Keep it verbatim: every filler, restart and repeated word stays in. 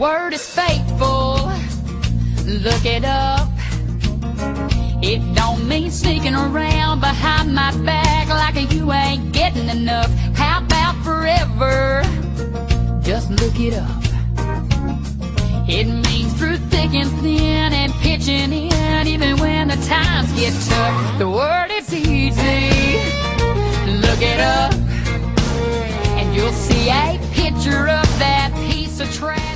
word is faithful. Look it up. It don't mean sneaking around behind my back like you ain't getting enough. How about forever? Just look it up. It means through thick and thin and pitching in even when the times get tough. The word is easy. Look it up and you'll see a picture of that piece of trash.